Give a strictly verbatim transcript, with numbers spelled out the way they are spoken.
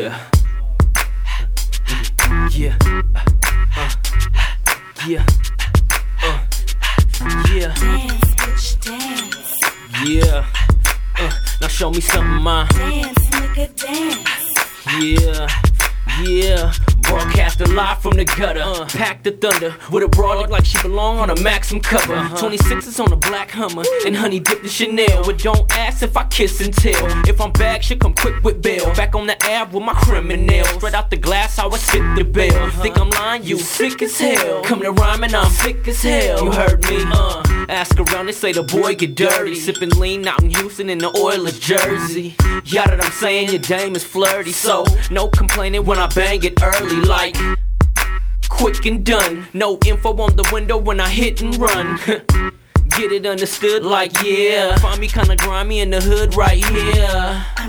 Yeah. Yeah. Uh. Yeah. Uh. Yeah. Dance, bitch, dance. Yeah. Uh. Now show me something, ma. Dance, nigga, dance. Yeah. Yeah. Broadcasting live from the gutter. Uh, pack the thunder with a broad look like she belong on a Maxim cover. Uh-huh. twenty-sixes on a black Hummer and honey dipped in Chanel. But don't ask if I kiss and tell. If I'm back, she'll come quick with bail. Back on the ab with my criminals. Straight out the glass, how I spit the bell. Uh-huh. Think I'm lying? You sick as hell. Come to rhyming, I'm sick as hell. You heard me? Uh, ask around, they say the boy get dirty. Sipping lean out in Houston in the Oilers jersey. Y'all that I'm saying your dame is flirty. So no complaining when I bang it early. Like quick and done. No info on the window when I hit and run. Get it understood like yeah. Find me kinda grimy in the hood right here.